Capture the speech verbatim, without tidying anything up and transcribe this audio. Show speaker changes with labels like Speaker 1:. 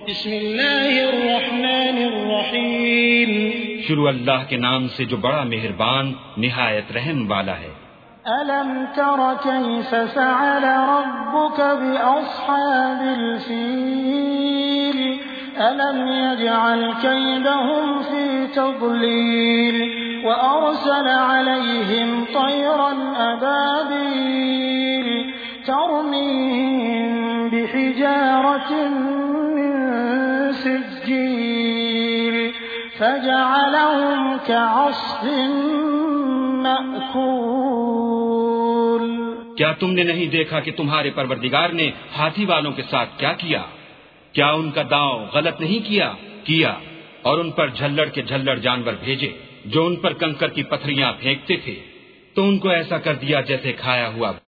Speaker 1: बिस्मिल्लाहिर्रहमानिर्रहीम।
Speaker 2: शुरू अल्लाह के नाम से जो बड़ा मेहरबान निहायत रहम वाला है।
Speaker 1: अलम तर कैफ फ़अल रब्बुक बिअस्हाबिल फ़ील अलम यजअल कैदहुम फ़ी तज़लील व अरसल अलैहिम तयरन अबाबील तरमीहिम बिहिजारतिन मिन सिज्जील फजअलहुम कअस्फ़िन मअकूल।
Speaker 2: क्या तुमने नहीं देखा कि तुम्हारे परवरदिगार ने हाथी वालों के साथ क्या किया? क्या उनका दांव गलत नहीं किया? किया और उन पर झल्लड़ के झल्लड़ जानवर भेजे जो उन पर कंकर की पत्थरियां फेंकते थे, तो उनको ऐसा कर दिया जैसे खाया हुआ